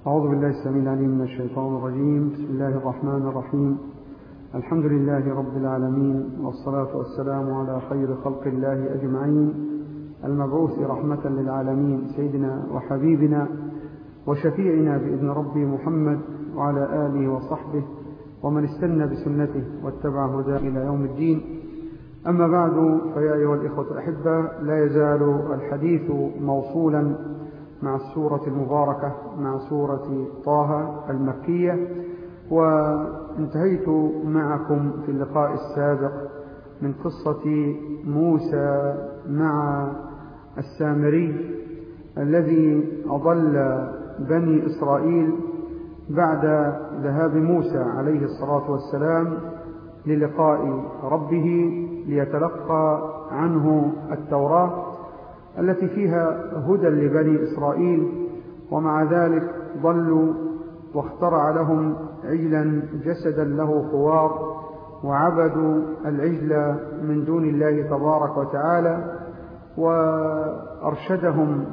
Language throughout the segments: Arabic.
أعوذ بالله السميع العليم من الشيطان الرجيم. بسم الله الرحمن الرحيم. الحمد لله رب العالمين، والصلاة والسلام على خير خلق الله أجمعين، المبعوث رحمة للعالمين، سيدنا وحبيبنا وشفيعنا بإذن ربي محمد وعلى آله وصحبه ومن استنى بسنته واتبع هداه إلى يوم الدين. أما بعد، فيا أيها الإخوة الأحبة، لا يزال الحديث موصولا مع السورة المباركة، مع سورة طه المكية. وانتهيت معكم في اللقاء السابق من قصة موسى مع السامري الذي أضل بني إسرائيل بعد ذهاب موسى عليه الصلاة والسلام للقاء ربه ليتلقى عنه التوراة التي فيها هدى لبني إسرائيل، ومع ذلك ضلوا واخترع لهم عجلا جسدا له خوار، وعبدوا العجل من دون الله تبارك وتعالى. وأرشدهم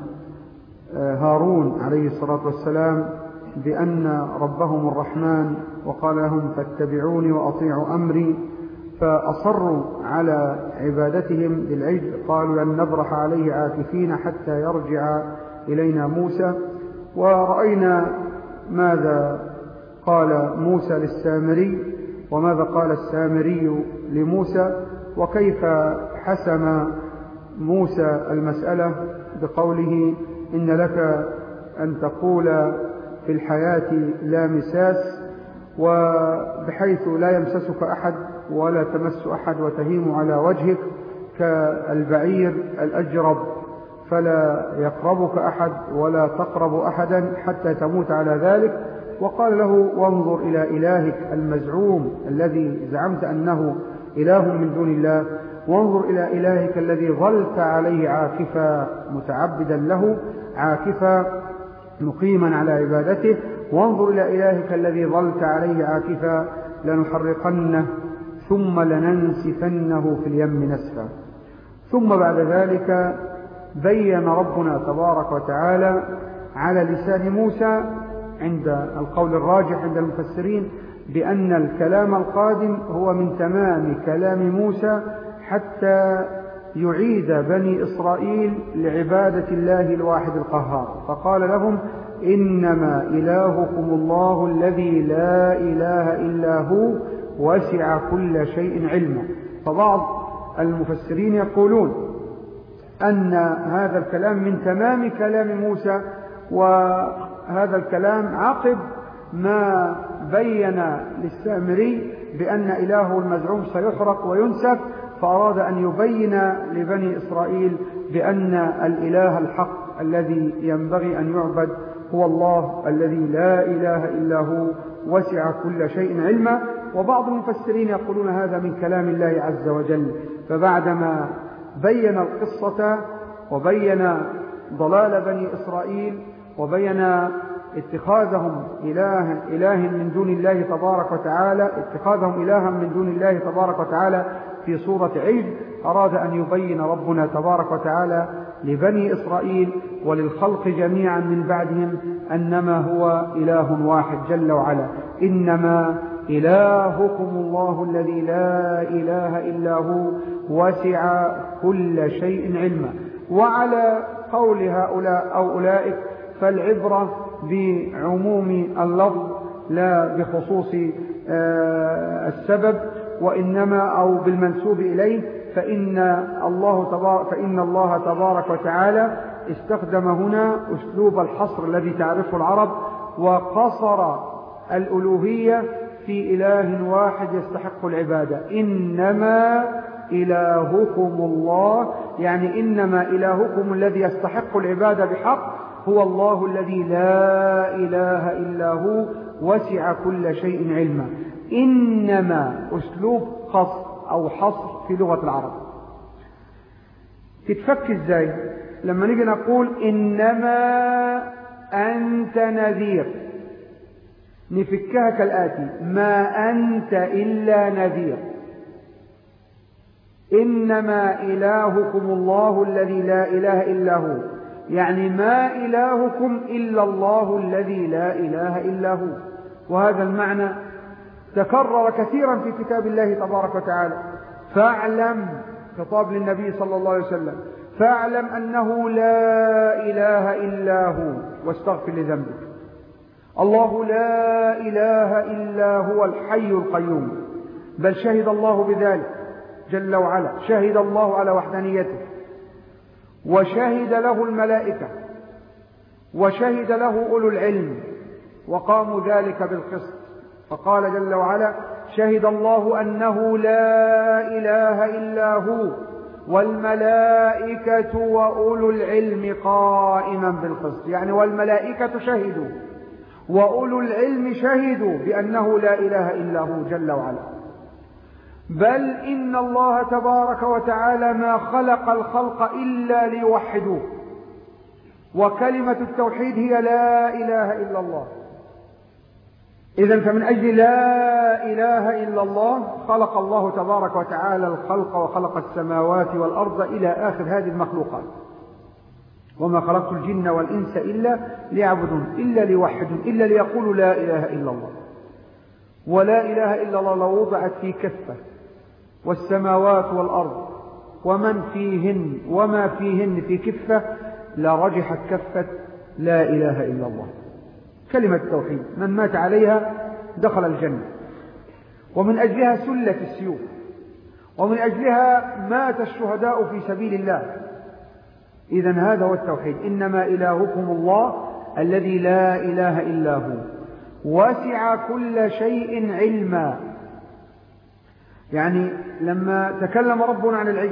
هارون عليه الصلاة والسلام بأن ربهم الرحمن، وقال لهم فاتبعوني وأطيعوا أمري، فأصروا على عبادتهم للعجل. قالوا لن نبرح عليه عاكفين حتى يرجع إلينا موسى. ورأينا ماذا قال موسى للسامري وماذا قال السامري لموسى، وكيف حسم موسى المسألة بقوله إن لك أن تقول في الحياة لا مساس، وبحيث لا يمسسك أحد ولا تمس أحد وتهيم على وجهك كالبعير الأجرب، فلا يقربك أحد ولا تقرب أحدا حتى تموت على ذلك. وقال له وانظر إلى إلهك المزعوم الذي زعمت أنه إله من دون الله، وانظر إلى إلهك الذي ظلت عليه عاكفا متعبدا له، عاكفا مقيما على عبادته، وانظر إلى إلهك الذي ظلت عليه عاكفا لنحرقنه ثم لننسفنه في اليم نسفا. ثم بعد ذلك بين ربنا تبارك وتعالى على لسان موسى عند القول الراجح عند المفسرين بأن الكلام القادم هو من تمام كلام موسى حتى يعيد بني إسرائيل لعبادة الله الواحد القهار. فقال لهم إنما إلهكم الله الذي لا إله إلا هو وسع كل شيء علما. فبعض المفسرين يقولون أن هذا الكلام من تمام كلام موسى، وهذا الكلام عقب ما بين للسامري بأن إلهه المزعوم سيحرق وينسف، فأراد أن يبين لبني إسرائيل بأن الإله الحق الذي ينبغي أن يعبد هو الله الذي لا إله إلا هو وسع كل شيء علما. وبعض المفسرين يقولون هذا من كلام الله عز وجل. فبعدما بين القصة وبين ضلال بني إسرائيل وبين اتخاذهم إله من دون الله تبارك وتعالى، اتخاذهم إلها من دون الله تبارك وتعالى في صورة عجل، أراد أن يبين ربنا تبارك وتعالى لبني إسرائيل وللخلق جميعا من بعدهم أنما هو إله واحد جل وعلا. إنما إلهكم الله الذي لا إله إلا هو وسع كل شيء علما. وعلى قول هؤلاء أو أولئك فالعبرة بعموم اللفظ لا بخصوص السبب، وإنما أو بالمنسوب إليه، فإن الله تبارك وتعالى استخدم هنا أسلوب الحصر الذي تعرفه العرب، وقصر الألوهية في إله واحد يستحق العبادة. إنما إلهكم الله، يعني إنما إلهكم الذي يستحق العبادة بحق هو الله الذي لا إله إلا هو وسع كل شيء علما. إنما أسلوب قصر أو حصر في لغة العرب. تتفك إزاي؟ لما نيجي نقول إنما أنت نذير، نفكها كالآتي: ما أنت إلا نذير. إنما إلهكم الله الذي لا إله إلا هو يعني ما إلهكم إلا الله الذي لا إله إلا هو. وهذا المعنى تكرر كثيرا في كتاب الله تبارك وتعالى. فاعلم، خطاب للنبي صلى الله عليه وسلم، فاعلم أنه لا إله إلا هو واستغفر لذنبك. الله لا إله إلا هو الحي القيوم، بل شهد الله بذلك جل وعلا، شهد الله على وحدانيته، وشهد له الملائكة، وشهد له أولو العلم، وقاموا ذلك بالقسط. فقال جل وعلا: شهد الله أنه لا إله إلا هو والملائكة وأولو العلم قائما بالقسط. يعني والملائكة شهدوا وأولو العلم شهدوا بأنه لا إله إلا هو جل وعلا. بل إن الله تبارك وتعالى ما خلق الخلق إلا ليوحدوه، وكلمة التوحيد هي لا إله إلا الله. إذن فمن أجل لا إله إلا الله خلق الله تبارك وتعالى الخلق، وخلق السماوات والأرض إلى آخر هذه المخلوقات. وما خلقت الجن والإنس إلا ليعبدون، إلا ليوحدون، إلا ليقولوا لا إله إلا الله. ولا إله إلا الله لو وضعت في كفة، والسماوات والأرض ومن فيهن وما فيهن في كفة، لرجحت كفة لا إله إلا الله. كلمة التوحيد من مات عليها دخل الجنة، ومن أجلها سلت السيوف، ومن أجلها مات الشهداء في سبيل الله. إذن هذا هو التوحيد. إنما إلهكم الله الذي لا إله إلا هو وسع كل شيء علما. يعني لما تكلم ربنا عن العلم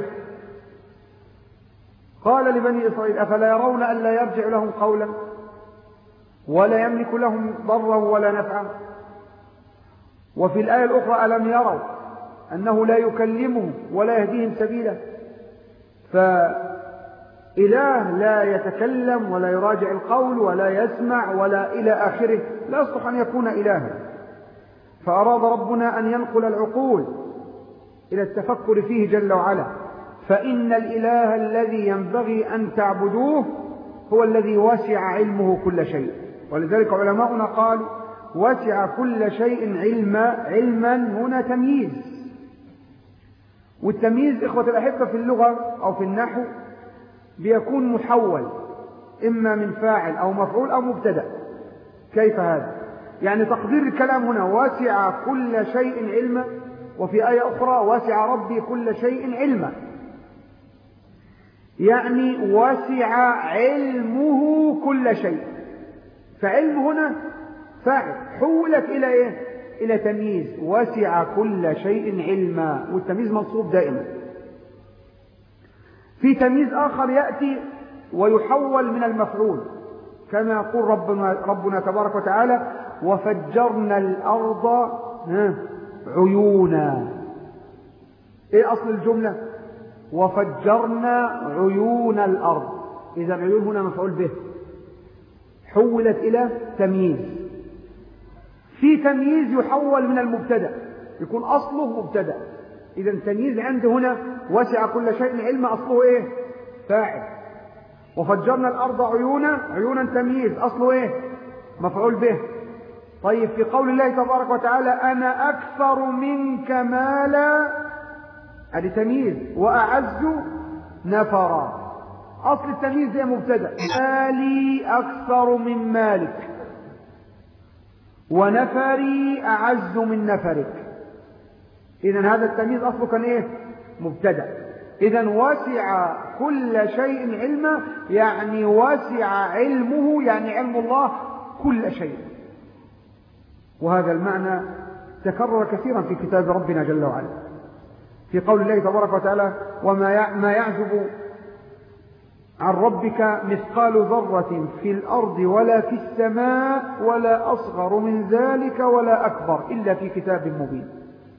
قال لبني إسرائيل: أفلا يرون أن لا يرجع لهم قولا ولا يملك لهم ضرا ولا نفعا؟ وفي الآية الأخرى: ألم يروا أنه لا يكلمهم ولا يهديهم سبيلا؟ فإله لا يتكلم ولا يراجع القول ولا يسمع ولا إلى آخره لا يصلح أن يكون إلها. فأراد ربنا أن ينقل العقول إلى التفكر فيه جل وعلا. فإن الإله الذي ينبغي أن تعبدوه هو الذي وسع علمه كل شيء. ولذلك علماؤنا قالوا: وسع كل شيء علما هنا تمييز. والتمييز إخوة الأحبة في اللغة أو في النحو بيكون محول، إما من فاعل أو مفعول أو مبتدأ. كيف هذا؟ يعني تقدير الكلام هنا: وسع كل شيء علما، وفي آية أخرى: وسع ربي كل شيء علما. يعني وسع علمه كل شيء. فعلم هنا فاعل حولت إلى إيه؟ إلى تمييز. وسع كل شيء علما، والتمييز منصوب دائما. في تمييز آخر يأتي ويحول من المفعول، كما يقول ربنا تبارك وتعالى: وفجرنا الأرض عيونا. إيه أصل الجملة؟ وفجرنا عيون الأرض. إذا عيون هنا مفعول به، حولت إلى تمييز. في تمييز يحول من المبتدأ، يكون أصله مبتدأ. إذا التمييز عند هنا وسع كل شيء علما، أصله إيه؟ فاعل. وفجرنا الأرض عيونا، عيونا تمييز، أصله إيه؟ مفعول به. طيب في قول الله تبارك وتعالى: أنا أكثر منك مالا، هذه تمييز، وأعز نفرا. أصل التمييز ده مبتدأ: مالي أكثر من مالك، ونفري أعز من نفرك. إذن هذا التمييز أصله كان إيه؟ مبتدأ. إذن وسع كل شيء علما، يعني وسع علمه، يعني علم الله كل شيء. وهذا المعنى تكرر كثيرا في كتاب ربنا جل وعلا، في قول الله تبارك وتعالى: وما يعزب عن ربك مثقال ذرة في الأرض ولا في السماء ولا أصغر من ذلك ولا أكبر إلا في كتاب مبين.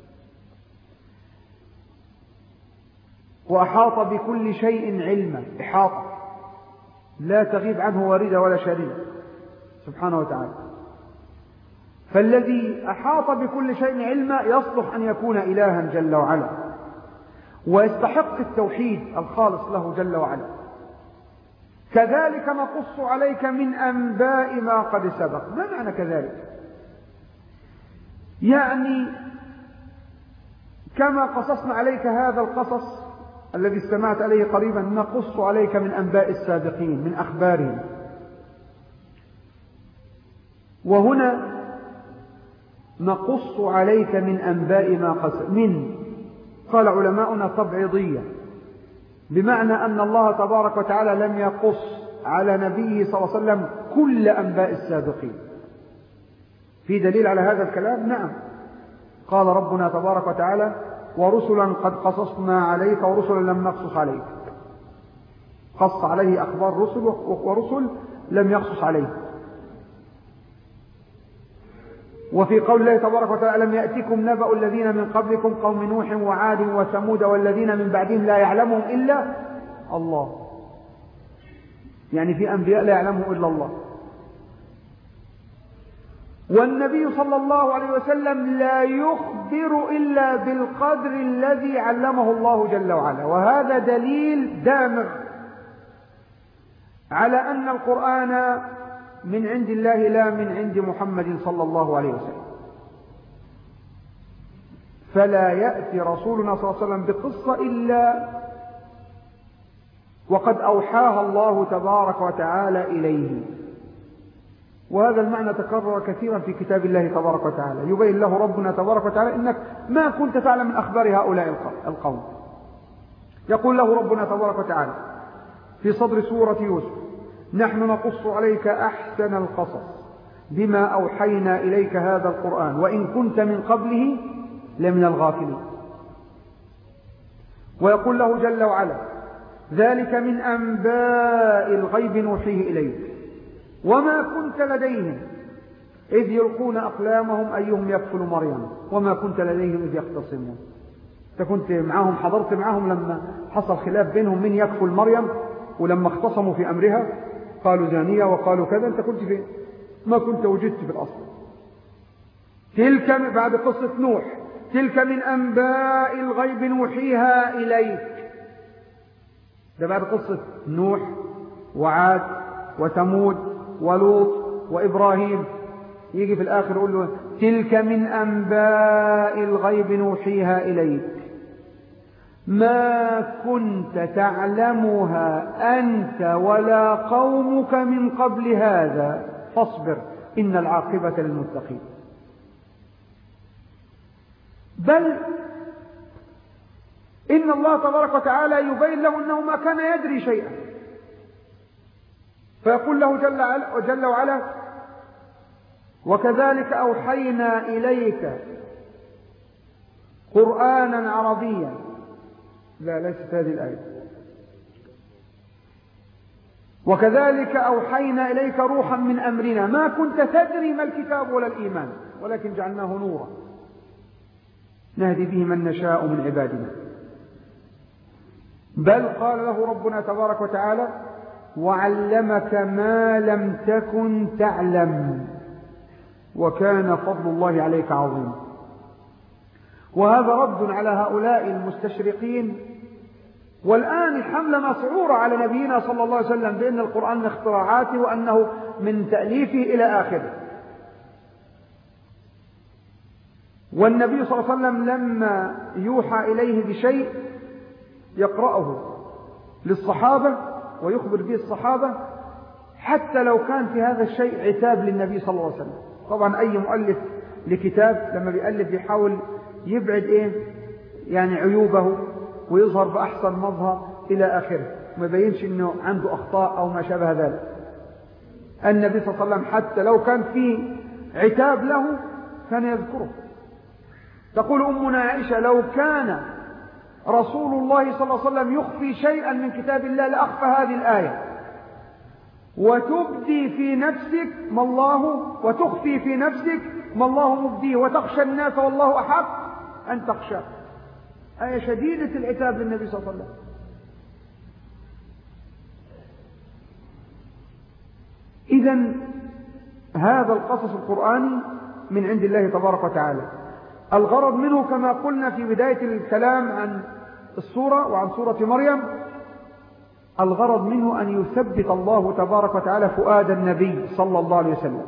وأحاط بكل شيء علما، إحاطة لا تغيب عنه واردة ولا شريدة سبحانه وتعالى. فالذي أحاط بكل شيء علما يصلح أن يكون إلها جل وعلا، ويستحق التوحيد الخالص له جل وعلا. كذلك نقص عليك من أنباء ما قد سبق. ما معنى كذلك؟ يعني كما قصصنا عليك هذا القصص الذي استمعت عليه قريبا نقص عليك من أنباء السابقين، من أخبارهم. وهنا نقص عليك من أنباء ما قد من، قال علماؤنا تبعيضية، بمعنى أن الله تبارك وتعالى لم يقص على نبيه صلى الله عليه وسلم كل أنباء السابقين. في دليل على هذا الكلام؟ نعم، قال ربنا تبارك وتعالى ورسلا قد قصصنا عليك ورسلا لم نقصص عليك. قص عليه أخبار رسل ورسل لم يقصص عليه. وفي قول الله تبارك وتعالى لم يأتكم نبأ الذين من قبلكم قوم نوح وعاد وثمود والذين من بعدهم لا يعلمهم إلا الله. يعني في أنبياء لا يعلمهم إلا الله. والنبي صلى الله عليه وسلم لا يخبر إلا بالقدر الذي علمه الله جل وعلا. وهذا دليل دامغ على أن القرآن من عند الله لا من عند محمد صلى الله عليه وسلم. فلا يأتي رسولنا صلى الله عليه وسلم بقصة إلا وقد أوحاها الله تبارك وتعالى إليه. وهذا المعنى تكرر كثيرا في كتاب الله تبارك وتعالى. يبين له ربنا تبارك وتعالى إنك ما كنت تعلم من أخبار هؤلاء القوم. يقول له ربنا تبارك وتعالى في صدر سورة يوسف نحن نقص عليك أحسن القصص بما أوحينا إليك هذا القرآن وإن كنت من قبله لمن الغافلين. ويقول له جل وعلا ذلك من أنباء الغيب نوحيه إليك وما كنت لديهم إذ يلقون أقلامهم أيهم يكفل مريم وما كنت لديهم إذ يختصمون. أنت كنت معهم، حضرت معهم لما حصل خلاف بينهم من يكفل مريم، ولما اختصموا في أمرها قالوا زانية وقالوا كذا، أنت كنت فين؟ ما كنت وجدت في الأصل. تلك بعد قصة نوح تلك من أنباء الغيب نوحيها إليك. ده بعد قصة نوح وعاد وثمود ولوط وإبراهيم. يجي في الآخر يقول له تلك من أنباء الغيب نوحيها إليك ما كنت تعلمها أنت ولا قومك من قبل هذا فاصبر إن العاقبة للمتقين. بل إن الله تبارك وتعالى يبين له أنه ما كان يدري شيئا، فيقول له جل وعلا وكذلك أوحينا إليك قرآنا عربيا. لا، ليست هذه الآية. وكذلك أوحينا إليك روحا من أمرنا ما كنت تدري ما الكتاب ولا الإيمان ولكن جعلناه نورا نهدي به من نشاء من عبادنا. بل قال له ربنا تبارك وتعالى وعلمك ما لم تكن تعلم وكان فضل الله عليك عظيما. وهذا رد على هؤلاء المستشرقين. والآن الحملة مسعورة على نبينا صلى الله عليه وسلم بأن القرآن من اختراعاته وأنه من تأليفه إلى آخره. والنبي صلى الله عليه وسلم لما يوحى إليه بشيء يقرأه للصحابة ويخبر به الصحابة حتى لو كان في هذا الشيء عتاب للنبي صلى الله عليه وسلم. طبعا أي مؤلف لكتاب لما بيألف يحاول يبعد يعني عيوبه ويظهر بأحسن مظهر إلى آخره، ما يبينش أنه عنده أخطاء أو ما شابه ذلك. النبي صلى الله عليه وسلم حتى لو كان في عتاب له كان يذكره. تقول أمنا عائشة لو كان رسول الله صلى الله عليه وسلم يخفي شيئا من كتاب الله لأخفى هذه الآية وتبدي في نفسك ما الله وتخفي في نفسك ما الله مبديه وتخشى الناس والله أحق أن تخشى. آية شديدة العتاب للنبي صلى الله عليه وسلم. إذن هذا القصص القرآني من عند الله تبارك وتعالى. الغرض منه كما قلنا في بداية الكلام عن السورة وعن سورة مريم الغرض منه أن يثبت الله تبارك وتعالى فؤاد النبي صلى الله عليه وسلم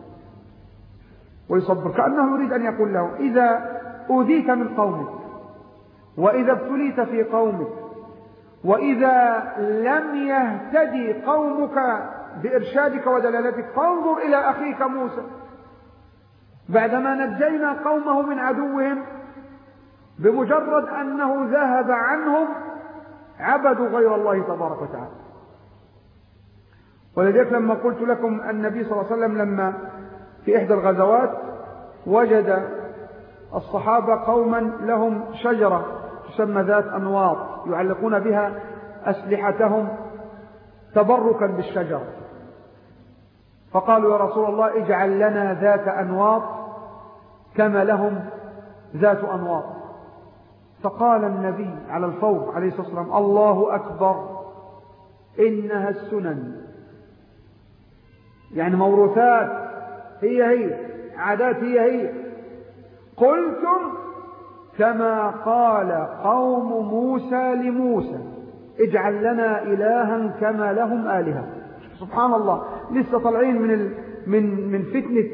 ويصبر، كأنه يريد أن يقول له: إذا أوذيت من قومك، وإذا ابتليت في قومك، وإذا لم يهتدي قومك بإرشادك ودلالتك، فانظر إلى أخيك موسى، بعدما نجينا قومه من عدوهم بمجرد أنه ذهب عنهم عبدوا غير الله تبارك وتعالى. ولذلك لما قلت لكم النبي صلى الله عليه وسلم لما في إحدى الغزوات وجد الصحابة قوما لهم شجرة تسمى ذات أنواط يعلقون بها أسلحتهم تبركا بالشجرة، فقالوا: يا رسول الله اجعل لنا ذات أنواط كما لهم ذات أنواط. فقال النبي على الفور عليه الصلاة والسلام: الله أكبر، إنها السنن، يعني موروثات، هي عادات، هي قلتم كما قال قوم موسى لموسى اجعل لنا إلها كما لهم آلهة. سبحان الله، لسه طالعين من فتنة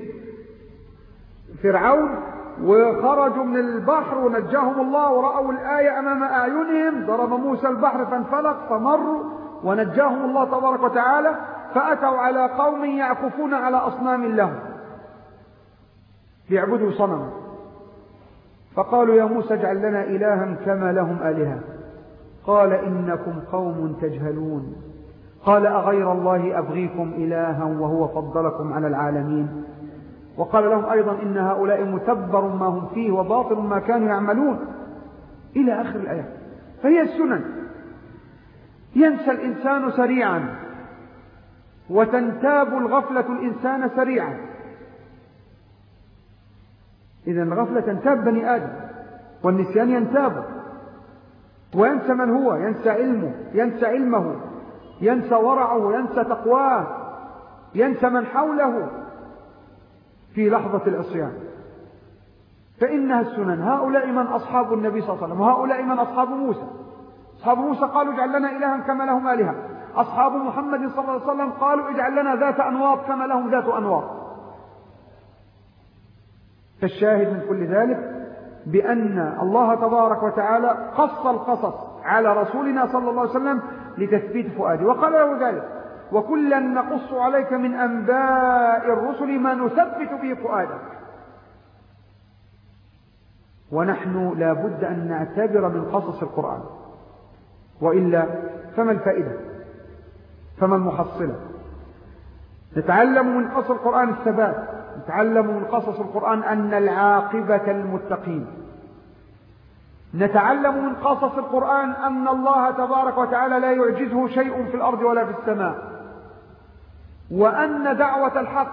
فرعون وخرجوا من البحر ونجاهم الله ورأوا الآية أمام أعينهم، ضرب موسى البحر فانفلق فمروا ونجاهم الله تبارك وتعالى، فأتوا على قوم يعكفون على أصنام لهم ليعبدوا صنما، فقالوا: يا موسى اجعل لنا إلها كما لهم آلهة. قال: إنكم قوم تجهلون. قال: أغير الله أبغيكم إلها وهو فضلكم على العالمين. وقال لهم أيضا: إن هؤلاء متبر ما هم فيه وباطل ما كانوا يعملون، إلى آخر الآية. فهي السنن. ينسى الإنسان سريعا، وتنتاب الغفلة الإنسان سريعا. إذن الغفلة تنتاب بني آدم، والنسيان ينتابه، وينسى من هو، ينسى علمه، ينسى علمه، ينسى ورعه، ينسى تقواه، ينسى من حوله في لحظة العصيان. فإنها السنن. هؤلاء من أصحاب النبي صلى الله عليه وسلم، وهؤلاء من أصحاب موسى. أصحاب موسى قالوا: اجعل لنا إلها كما لهم آلهة. أصحاب محمد صلى الله عليه وسلم قالوا: اجعل لنا ذات أنواط كما لهم ذات أنواط. فالشاهد من كل ذلك بأن الله تبارك وتعالى قص القصص على رسولنا صلى الله عليه وسلم لتثبيت فؤاده، وقال له ذلك: وكلا نقص عليك من أنباء الرسل ما نثبت به فؤادك. ونحن لا بد أن نعتبر من قصص القرآن، وإلا فما الفائدة، فما المحصلة؟ نتعلم من قصص القرآن الثبات، نتعلم من قصص القرآن أن العاقبة المتقين، نتعلم من قصص القرآن أن الله تبارك وتعالى لا يعجزه شيء في الأرض ولا في السماء، وأن دعوة الحق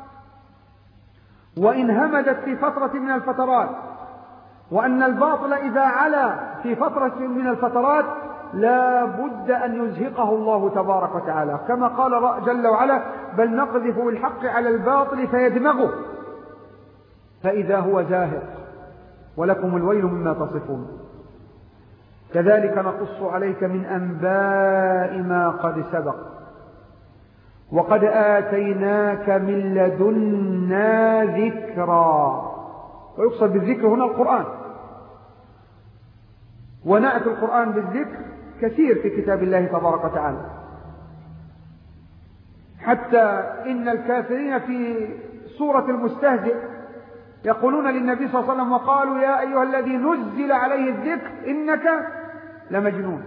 وإن همدت في فترة من الفترات، وأن الباطل إذا علا في فترة من الفترات لا بد أن يزهقه الله تبارك وتعالى، كما قال جل وعلا: بل نقذف بالحق على الباطل فيدمغه فإذا هو زاهق ولكم الويل مما تصفون. كذلك نقص عليك من أنباء ما قد سبق وقد آتيناك من لدنا ذكرا. ويقصد بالذكر هنا القرآن، ونأتي القرآن بالذكر كثير في كتاب الله تبارك وتعالى، حتى إن الكافرين في سورة المستهزئ يقولون للنبي صلى الله عليه وسلم: وقالوا يا أيها الذي نزل عليه الذكر إنك لمجنون.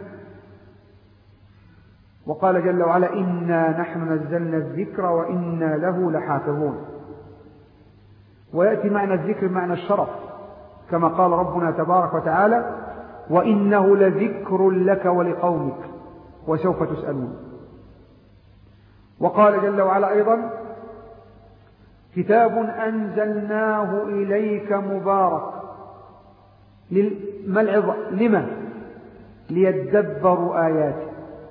وقال جل وعلا: إنا نحن نزلنا الذكر وإنا له لحافظون. ويأتي معنى الذكر معنى الشرف، كما قال ربنا تبارك وتعالى: وإنه لذكر لك ولقومك وسوف تسألون. وقال جل وعلا أيضا: كتاب أنزلناه إليك مبارك. ما العظة؟ لما؟ ليدبروا آياته.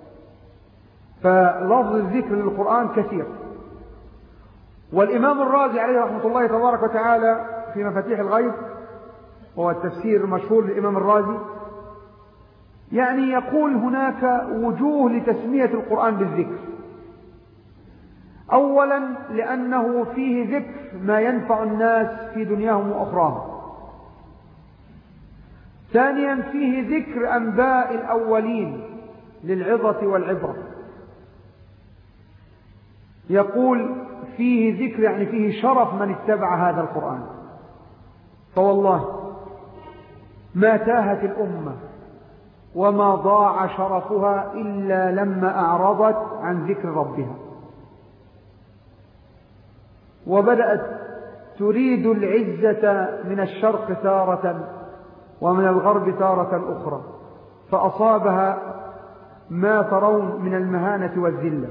فلفظ الذكر للقرآن كثير. والإمام الرازي عليه رحمة الله تبارك وتعالى في مفاتيح الغيب، وهو التفسير المشهور للإمام الرازي، يعني يقول هناك وجوه لتسمية القرآن بالذكر. أولا لأنه فيه ذكر ما ينفع الناس في دنياهم وأخراهم. ثانيا فيه ذكر أنباء الأولين للعظة والعبرة. يقول فيه ذكر يعني فيه شرف من اتبع هذا القرآن. فوالله ما تاهت الأمة وما ضاع شرفها إلا لما أعرضت عن ذكر ربها، وبدأت تريد العزة من الشرق تارة ومن الغرب تارة أخرى، فأصابها ما ترون من المهانة والذلة.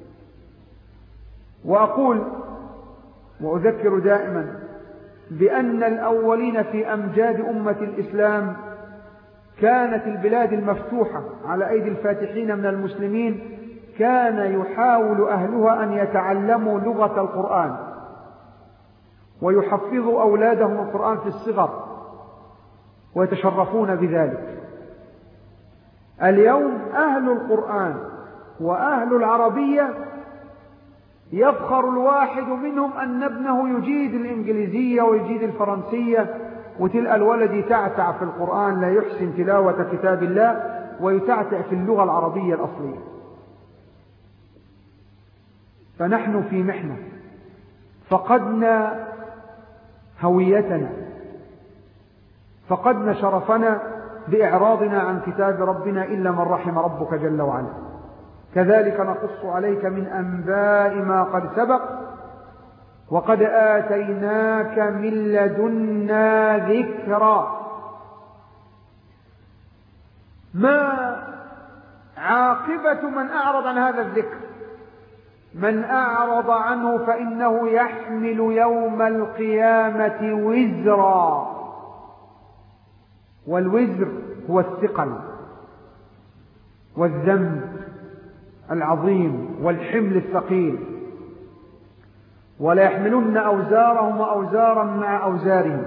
وأقول وأذكر دائما بأن الأولين في أمجاد أمة الإسلام كانت البلاد المفتوحة على أيدي الفاتحين من المسلمين، كان يحاول أهلها أن يتعلموا لغة القرآن ويحفظوا أولادهم القرآن في الصغر ويتشرفون بذلك. اليوم أهل القرآن وأهل العربية يفخر الواحد منهم أن ابنه يجيد الإنجليزية ويجيد الفرنسية، وتلقى الولد يتعتع في القرآن لا يحسن تلاوة كتاب الله ويتعتع في اللغة العربية الأصلية. فنحن في محنة، فقدنا هويتنا، فقدنا شرفنا بإعراضنا عن كتاب ربنا إلا من رحم ربك جل وعلا. كذلك نقص عليك من أنباء ما قد سبق وقد آتيناك من لدنا ذكرا. ما عاقبة من أعرض عن هذا الذكر؟ من أعرض عنه فإنه يحمل يوم القيامة وزرا، والوزر هو الثقل والذنب العظيم والحمل الثقيل. ولا يحملن أوزارهم وأوزارا مع أوزارهم،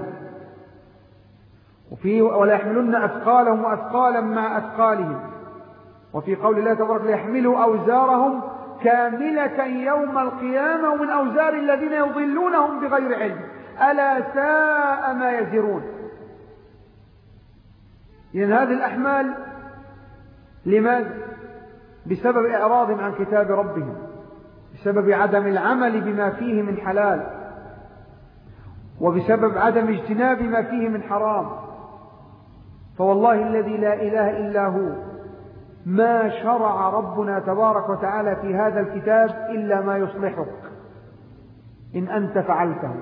ولا يحملن أثقالهم وأثقالا مع أثقالهم. وفي قول الله تبارك ليحملوا أوزارهم كاملة يوم القيامة ومن أوزار الذين يضلونهم بغير علم ألا ساء ما يزرون. إذن هذه الأحمال لماذا؟ بسبب إعراضهم عن كتاب ربهم، بسبب عدم العمل بما فيه من حلال، وبسبب عدم اجتناب ما فيه من حرام. فوالله الذي لا إله إلا هو ما شرع ربنا تبارك وتعالى في هذا الكتاب إلا ما يصلحك إن أنت فعلته،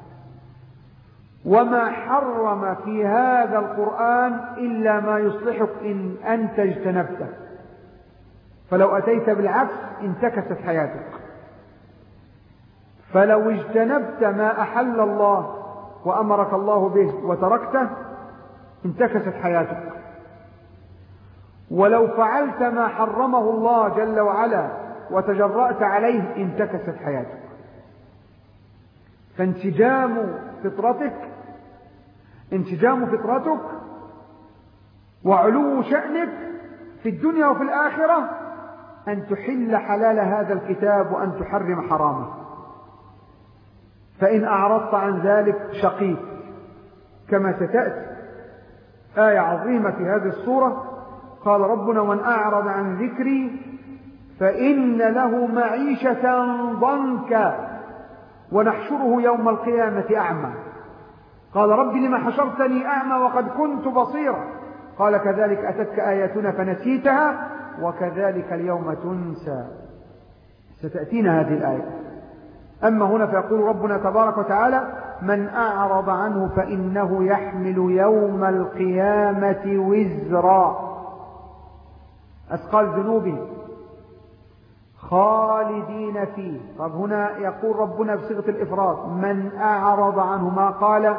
وما حرم في هذا القرآن إلا ما يصلحك إن أنت اجتنبته. فلو أتيت بالعكس انتكست حياتك. فلو اجتنبت ما أحل الله وأمرك الله به وتركته انتكست حياتك، ولو فعلت ما حرمه الله جل وعلا وتجرأت عليه انتكست حياتك. فانسجام فطرتك وعلو شأنك في الدنيا وفي الآخرة أن تحل حلال هذا الكتاب وأن تحرم حرامه. فإن أعرضت عن ذلك شقيت، كما ستأتي آية عظيمة في هذه السورة. قال ربنا ومن أعرض عن ذكري فإن له معيشة ضنكا ونحشره يوم القيامة أعمى. قال رب لما حشرتني أعمى وقد كنت بصيرا. قال كذلك أتتك آياتنا فنسيتها وكذلك اليوم تنسى. ستأتينا هذه الآية. أما هنا فيقول ربنا تبارك وتعالى من أعرض عنه فإنه يحمل يوم القيامة وزرا، أثقال ذنوبه خالدين فيه. طب هنا يقول ربنا بصيغة الإفراد من أعرض عنه، ما قال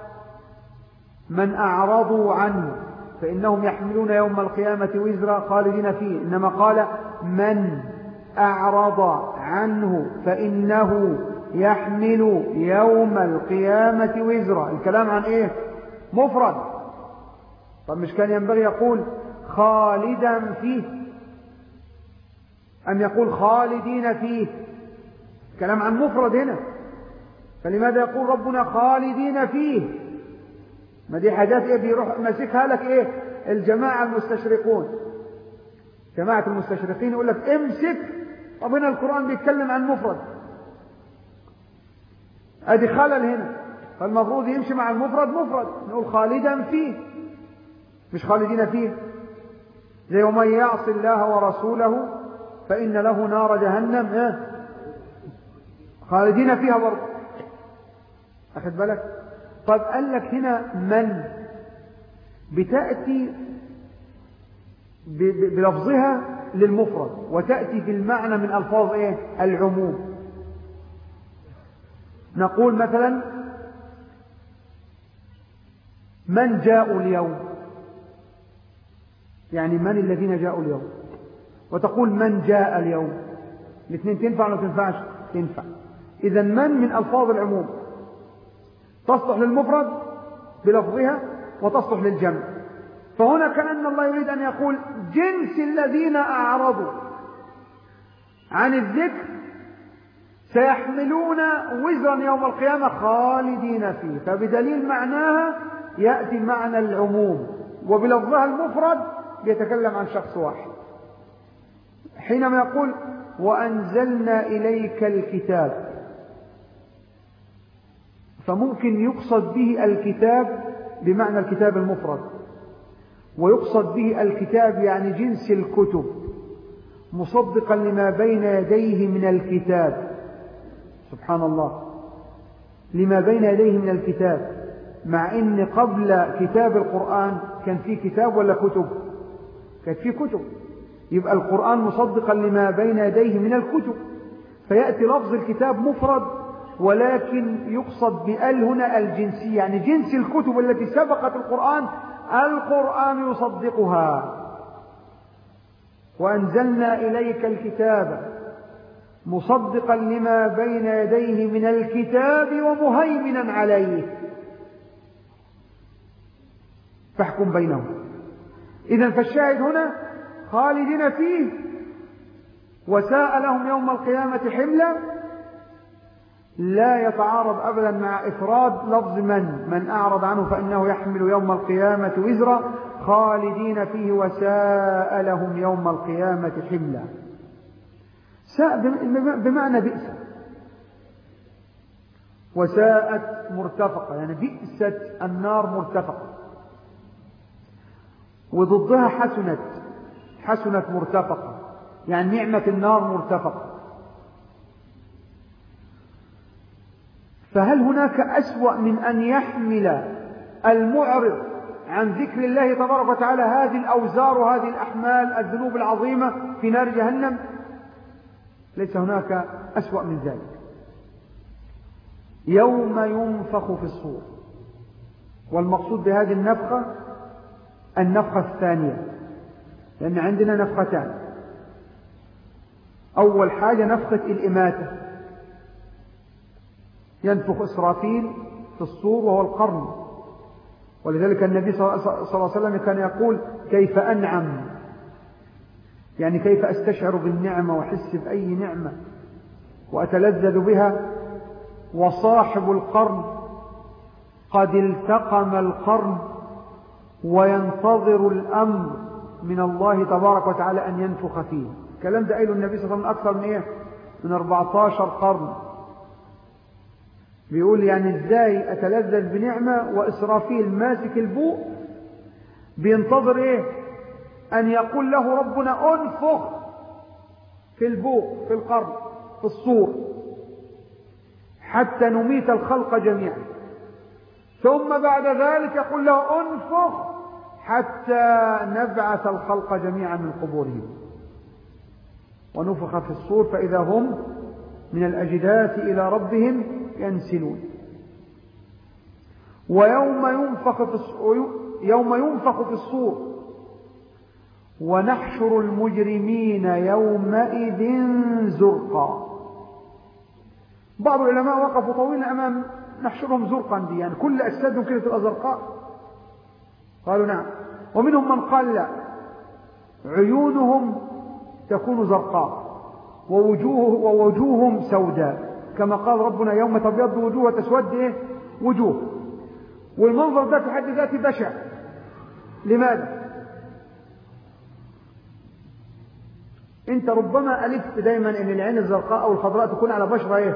من أعرضوا عنه فإنهم يحملون يوم القيامة وزرا خالدين فيه، إنما قال من أعرض عنه فإنه يحمل يوم القيامة وزرا. الكلام عن إيه؟ مفرد. طب مش كان ينبغي يقول خالدا فيه أم يقول خالدين فيه؟ كلام عن مفرد هنا، فلماذا يقول ربنا خالدين فيه؟ ما دي حاجات إيه بيروح ماسكها لك إيه الجماعة المستشرقون، جماعة المستشرقين يقول لك امسك، طب هنا القرآن بيتكلم عن مفرد، ادي خلل هنا، فالمفروض يمشي مع المفرد مفرد، نقول خالدا فيه مش خالدين فيه. زي ومن يعص الله ورسوله فإن له نار جهنم خالدين فيها برضه، أخذ بالك؟ طب قال لك هنا من بتأتي بلفظها للمفرد وتأتي بالمعنى من ألفاظ إيه؟ العموم. نقول مثلا من جاءوا اليوم، يعني من الذين جاءوا اليوم، وتقول من جاء اليوم، الاثنين تنفع ولا تنفعش؟ تنفع. إذا من ألفاظ العموم تصلح للمفرد بلفظها وتصلح للجمع. فهنا كأن الله يريد أن يقول جنس الذين أعرضوا عن الذكر سيحملون وزرا يوم القيامة خالدين فيه، فبدليل معناها يأتي معنى العموم، وبلفظها المفرد يتكلم عن شخص واحد. حينما يقول وأنزلنا إليك الكتاب، فممكن يقصد به الكتاب بمعنى الكتاب المفرد، ويقصد به الكتاب يعني جنس الكتب مصدقا لما بين يديه من الكتاب. سبحان الله، لما بين يديه من الكتاب، مع ان قبل كتاب القرآن كان في كتاب ولا كتب؟ كانت في كتب، يبقى القرآن مصدقا لما بين يديه من الكتب، فيأتي لفظ الكتاب مفرد ولكن يقصد بأل هنا الجنسية، يعني جنس الكتب التي سبقت القرآن يصدقها. وأنزلنا إليك الكتاب مصدقا لما بين يديه من الكتاب ومهيمنا عليه فاحكم بينهم. إذن فالشاهد هنا خالدين فيه وساء لهم يوم القيامة حملا لا يتعارض أبدا مع إفراد لفظ من أعرض عنه فإنه يحمل يوم القيامة وزرا خالدين فيه وساء لهم يوم القيامة حملا. ساء بمعنى بئس، وساءت مرتفقة، يعني بئست النار مرتفقة، وضدها حسنت مرتفقة، يعني نعمة النار مرتفقة. فهل هناك أسوأ من أن يحمل المعرض عن ذكر الله تبارك وتعالى هذه الأوزار وهذه الأحمال الذنوب العظيمة في نار جهنم؟ ليس هناك أسوأ من ذلك. يوم ينفخ في الصور، والمقصود بهذه النفخة الثانية، لأن عندنا نفختان. أول حاجة نفخة الإماتة، ينفخ إسرافيل في الصور وهو القرن، ولذلك النبي صلى الله عليه وسلم كان يقول كيف أنعم، يعني كيف أستشعر بالنعمة وأحس بأي نعمة وأتلذذ بها، وصاحب القرن قد التقم القرن وينتظر الأمر من الله تبارك وتعالى أن ينفخ فيه. الكلام ده قاله النبي صلى الله عليه وسلم أكثر من من 14 قرن. بيقول يعني ازاي أتلذذ بنعمة وإسرافيل ماسك البوق بينتظر أن يقول له ربنا أنفخ في البوق، في القرن، في الصور، حتى نميت الخلق جميعا، ثم بعد ذلك يقول له أنفخ حتى نبعث الخلق جميعا من قبورهم. ونفخ في الصور فإذا هم من الأجداث إلى ربهم ينسلون. ويوم ينفخ في الصور ونحشر المجرمين يومئذ زرقا. بعض العلماء وقفوا طويلا أمام نحشرهم زرقا دي، يعني كل أجسادهم كده تبقى زرقاء؟ قالوا نعم. ومنهم من قال لا، عيونهم تكون زرقاء ووجوههم سوداء، كما قال ربنا يوم تبيض وجوه وتسود وجوه. والمنظر ده في حد ذاته بشع. لماذا؟ انت ربما ألفت دايما ان العين الزرقاء او الخضراء تكون على بشرة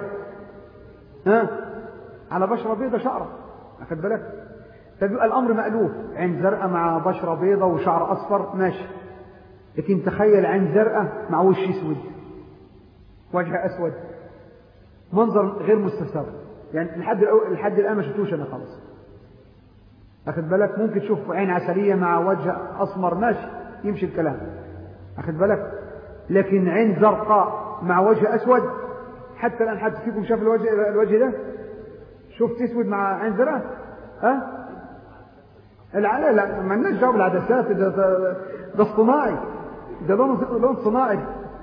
على بشرة بيضة شعرة، أخذ بالك؟ فبيبقى الأمر مألوف، عين زرقاء مع بشرة بيضة وشعر أصفر ماشي، لكن تخيل عين زرقاء مع وش اسود، وجه أسود، منظر غير مستساغ. يعني لحد الآن ما شفتوش أنا خالص، أخذ بالك؟ ممكن تشوف عين عسلية مع وجه أسمر ماشي، يمشي الكلام، أخذ بالك؟ لكن عين زرقاء مع وجه أسود، حتى الآن حد فيكم شاف الوجه ده؟ شفت اسود مع عين زرقاء؟ لا ما لناش دعوه بالعدسات، ده اصطناعي، ده لون صناعي.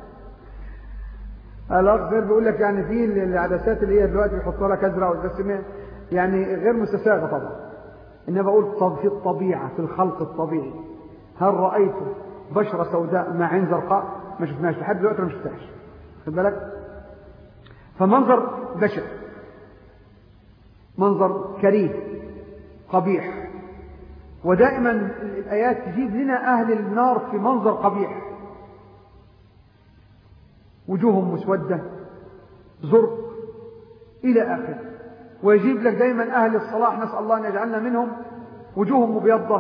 الاخ غير بيقول لك يعني في العدسات اللي هي دلوقتي بيحطوا لها ازرق، بس يعني غير مستساغه طبعا. انما بقول في الطبيعه، في الخلق الطبيعي، هل رايت بشره سوداء مع عين زرقاء؟ ما شفناش لحد دلوقتي، ما شفتهاش، خد بالك؟ فمنظر بشع، منظر كريه قبيح. ودائما الآيات تجيب لنا أهل النار في منظر قبيح، وجوههم مسودة زرق إلى آخره. ويجيب لك دائما أهل الصلاح، نسأل الله أن يجعلنا منهم، وجوههم مبيضة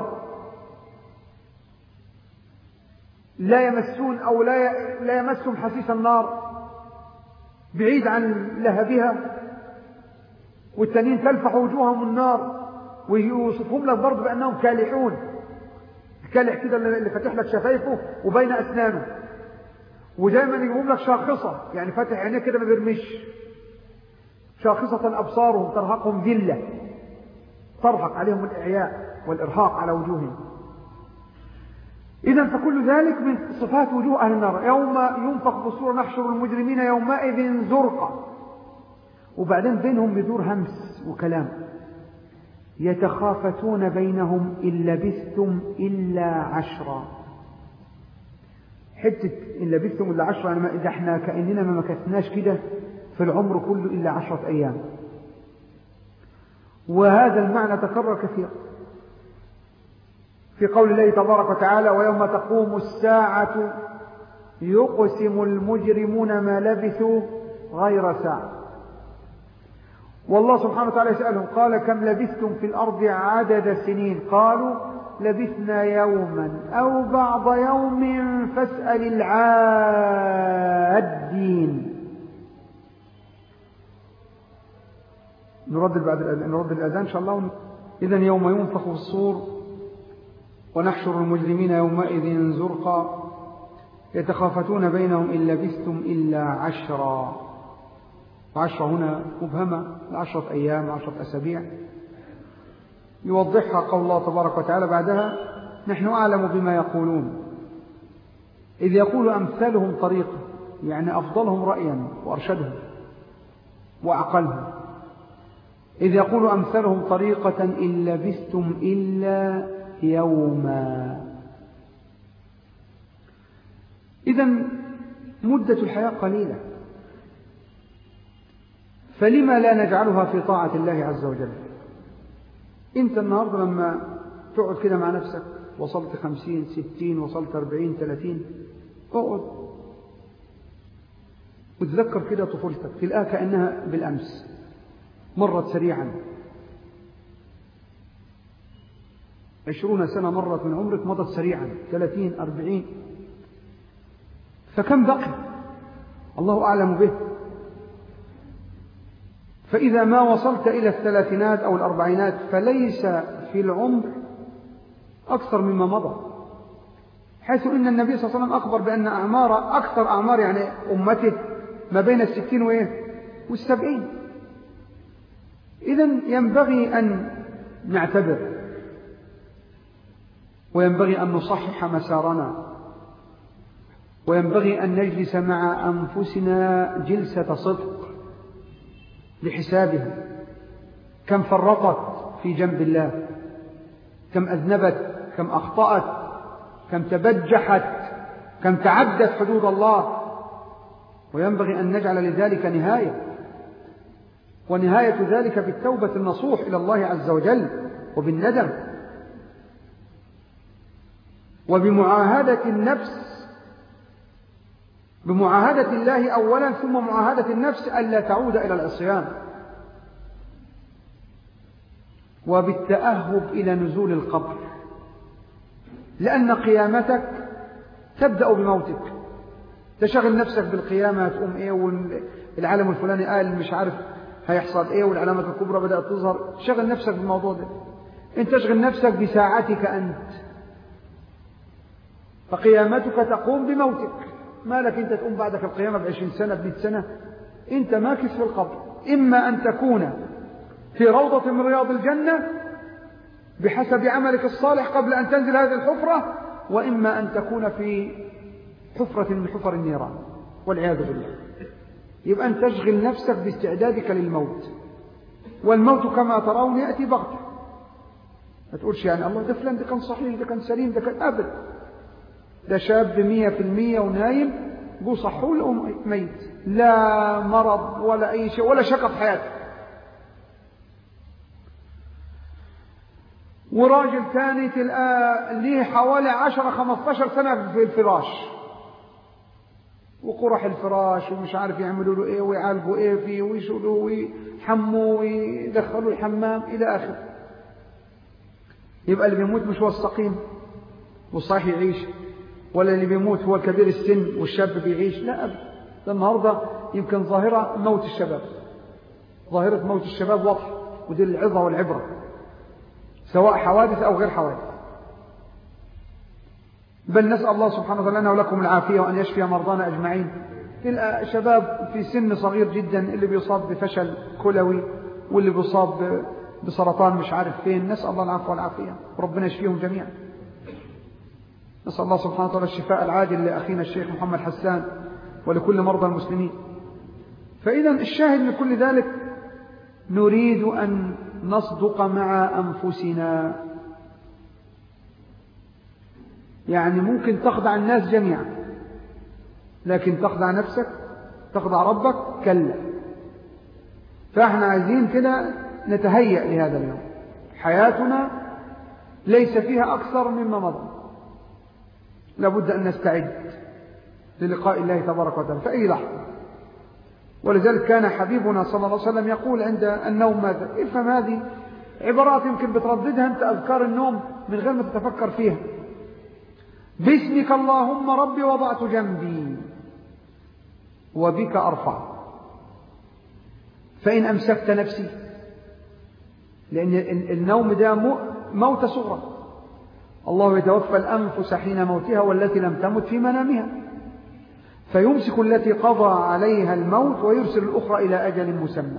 لا يمسون أو لا يمسهم حسيس النار، بعيد عن لهبها. والتانيين تلفح وجوههم النار، ويوصفهم لك برضه بأنهم كالحون، كالح كده اللي فاتح لك شفايفه وبين أسنانه، ودائما يجيبهم لك شاخصة، يعني فاتح عينيه كده ما بيرمش، شاخصة أبصارهم ترهقهم ذلة، ترهق عليهم الإعياء والإرهاق على وجوههم. إذن فكل ذلك من صفات وجوه أهل النار. يوم ينفخ في الصور نحشر المجرمين يومئذ زرقا. وبعدين بينهم يدور همس وكلام، يتخافتون بينهم إن لبثتم إلا 10. حتة إن لبثتم إلا 10 يعني إذا احنا كأننا ما مكثناش كده في العمر كله إلا 10 أيام. وهذا المعنى تكرر كثيرا في قول الله تبارك وتعالى: ويوم تقوم الساعة يقسم المجرمون ما لبثوا غير ساعة. والله سبحانه وتعالى يسألهم: قال كم لبثتم في الأرض عدد سنين؟ قالوا لبثنا يوما أو بعض يوم فاسأل العادين. نرد الأذان إن شاء الله. إذن يوم ينفخ في الصور ونحشر المجرمين يومئذ زرقا يتخافتون بينهم إن لبثتم إلا 10. وعشرة هنا مبهمة، 10 أيام 10 أسابيع. يوضحها قول الله تبارك وتعالى بعدها: نحن أعلم بما يقولون إذ يقول أمثالهم طريقة، يعني أفضلهم رأيا وأرشدهم وأعقلهم، إذ يقول أمثالهم طريقة إن لبثتم إلا يوما. إذن مدة الحياة قليلة، فلما لا نجعلها في طاعة الله عز وجل؟ انت النهاردة لما تقعد كده مع نفسك، وصلت 50 60 وصلت 40 30، اقعد وتذكر كده طفولتك، تلاقيها كأنها بالأمس، مرت سريعا. 20 سنة مرت من عمرك، مضت سريعا. 30 40، فكم بقي؟ الله أعلم به. فإذا ما وصلت إلى 30 أو 40 فليس في العمر أكثر مما مضى، حيث إن النبي صلى الله عليه وسلم أخبر بأن أكثر أعمار يعني أمته ما بين 60 و70. إذن ينبغي أن نعتبر، وينبغي أن نصحح مسارنا، وينبغي أن نجلس مع أنفسنا جلسة صدق لحسابها. كم فرطت في جنب الله، كم أذنبت، كم أخطأت، كم تبجحت كم تعدت حدود الله، وينبغي أن نجعل لذلك نهاية، ونهاية ذلك بالتوبة النصوح إلى الله عز وجل وبالندم وبمعاهدة النفس، بمعاهدة الله أولا ثم معاهدة النفس ألا تعود إلى العصيان، وبالتأهب إلى نزول القبر، لأن قيامتك تبدأ بموتك. تشغل نفسك بالقيامة، تقوم إيه والعالم الفلاني قال مش عارف هيحصل إيه والعلامات الكبرى بدأت تظهر، شغل نفسك بالموضوع ده. أنت تشغل نفسك بساعتك أنت، فقيامتك تقوم بموتك. ما لك أنت تقوم بعدك القيامة ب20 سنة ب100 سنة، أنت ماكث في القبر. إما أن تكون في روضة من رياض الجنة بحسب عملك الصالح قبل أن تنزل هذه الحفرة، وإما أن تكون في حفرة من حفر النيران والعياذ بالله. يبقى أن تشغل نفسك باستعدادك للموت، والموت كما ترون يأتي بغتة. ما تقولش يعني الله ده فلان ده كان صحيح ده كان سليم ده كان أبدا، ده شاب 100% ونايم جو صحوا له ميت، لا مرض ولا أي شيء ولا شقة في حياته. وراجل ثاني تلقى ليه حوالي 10-15 سنة في الفراش، وقرح الفراش ومش عارف يعملوا له ايه ويعالجوا ايه فيه ويشيلوه ويحموه ويدخلوا الحمام الى اخره. يبقى اللي بيموت مش هو السقيم والصحيح يعيش، ولا اللي بيموت هو الكبير السن والشاب بيعيش، لا أبدا. ده النهارده يمكن ظاهرة موت الشباب، ظاهرة موت الشباب واضحة، ودي العظة والعبرة سواء حوادث أو غير حوادث. بل نسأل الله سبحانه وتعالى لنا ولكم العافية وأن يشفي مرضانا أجمعين. تلقى شباب في سن صغير جدا اللي بيصاب بفشل كلوي واللي بيصاب بسرطان مش عارف فين، نسأل الله العافية والعافية وربنا يشفيهم جميعا. نسأل الله سبحانه وتعالى الشفاء العاجل لأخينا الشيخ محمد حسان ولكل مرضى المسلمين. فإذا الشاهد من كل ذلك نريد أن نصدق مع أنفسنا. يعني ممكن تخضع الناس جميعا، لكن تخضع نفسك تخضع ربك كلا. فاحنا عايزين كده نتهيأ لهذا اليوم. حياتنا ليس فيها أكثر مما مضى، لابد أن نستعد للقاء الله تبارك وتعالى في أي لحظة. ولذلك كان حبيبنا صلى الله عليه وسلم يقول عند النوم ماذا؟ افهم هذه عبارات يمكن بترددها أنت أذكار النوم من غير ما تتفكر فيها. باسمك اللهم ربي وضعت جنبي وبك أرفع، فإن أمسكت نفسي، لأن النوم ده موت صغرى. الله يتوفى الأنفس حين موتها والتي لم تمت في منامها، فيمسك التي قضى عليها الموت ويرسل الأخرى إلى أجل مسمى.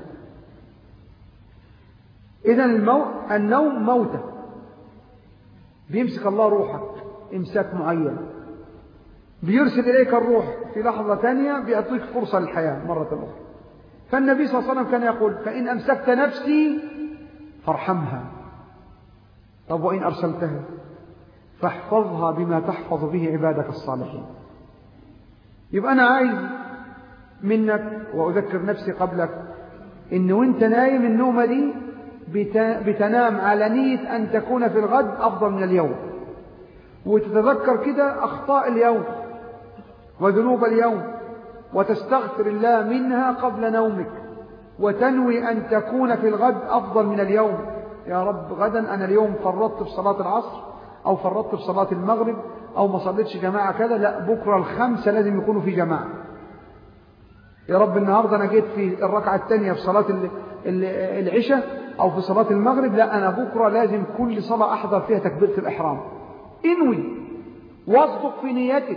إذن النوم موتة، بيمسك الله روحك إمساك معين، بيرسل إليك الروح في لحظة ثانية بيعطيك فرصة للحياة مرة أخرى. فالنبي صلى الله عليه وسلم كان يقول فإن أمسكت نفسي فارحمها، طب وإن أرسلتها فاحفظها بما تحفظ به عبادك الصالحين. يبقى أنا عايز منك وأذكر نفسي قبلك إن وانت نايم النومة دي بتنام على نية أن تكون في الغد أفضل من اليوم، وتتذكر كده أخطاء اليوم وذنوب اليوم وتستغفر الله منها قبل نومك، وتنوي أن تكون في الغد أفضل من اليوم. يا رب غدا أنا اليوم فرطت في صلاة العصر أو فرطت في صلاة المغرب أو ما صليتش جماعة كذا، لا بكرة الخمسة لازم يكونوا في جماعة. يا رب النهاردة أنا جيت في الركعة الثانية في صلاة العشاء أو في صلاة المغرب، لا أنا بكرة لازم كل صلاة أحضر فيها تكبيرة الإحرام. انوي واصدق في نيتك،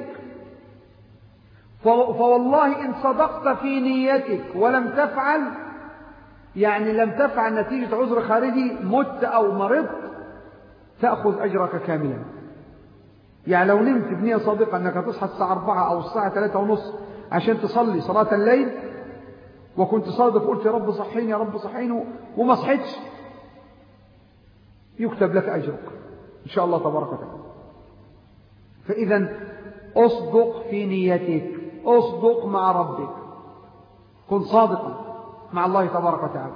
فوالله إن صدقت في نيتك ولم تفعل، يعني لم تفعل نتيجة عذر خارجي، مت أو مرضت، تأخذ أجرك كاملا. يعني لو نمت بنية صادقة أنك تصحى الساعة 4 أو الساعة 3:30 عشان تصلي صلاة الليل، وكنت صادق قلت يا رب صحيني يا رب صحيني وما صحيتش، يكتب لك أجرك إن شاء الله تبارك وتعالى. فإذا اصدق في نيتك، اصدق مع ربك، كن صادقا مع الله تبارك وتعالى.